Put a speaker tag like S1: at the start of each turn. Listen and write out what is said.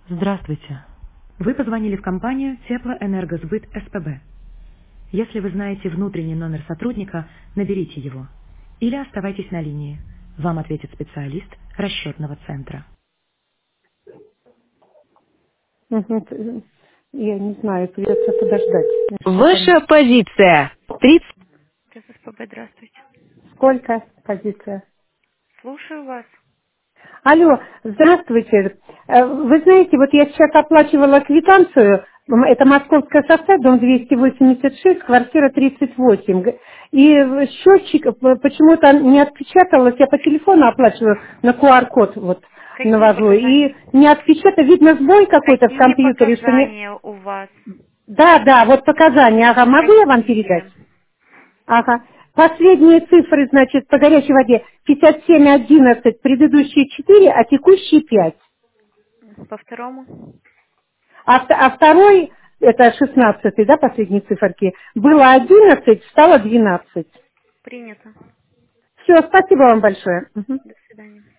S1: Здравствуйте. Вы позвонили в компанию Теплоэнергосбыт СПБ. Если вы знаете внутренний номер сотрудника, наберите его. Или оставайтесь на линии. Вам ответит специалист расчетного центра.
S2: Мгм. Я не знаю, придется подождать. Что там?
S1: Ваша позиция. 30. СПБ, здравствуйте.
S2: Сколько позиция?
S1: Слушаю вас.
S2: Алло, здравствуйте. Вы знаете, вот я сейчас оплачивала квитанцию. Это Московское шоссе, дом 286, квартира 38. И счетчик почему-то не отпечаталось. Я по телефону оплачиваю, на QR-код вот
S1: Какие
S2: навожу.
S1: показания?
S2: И не отпечатано, видно сбой какой-то в
S1: Какие
S2: компьютере, что не...
S1: показания у вас?
S2: Да, да, вот показания. Ага, могу я вам передать?
S1: Какие?
S2: Ага. Последние цифры, значит, по горячей воде 57,11, предыдущие 4, а текущие 5.
S1: По второму?
S2: А второй, это 16, да, последние циферки, было 11, стало 12.
S1: Принято.
S2: Все, спасибо вам большое. Мгм.
S1: До свидания.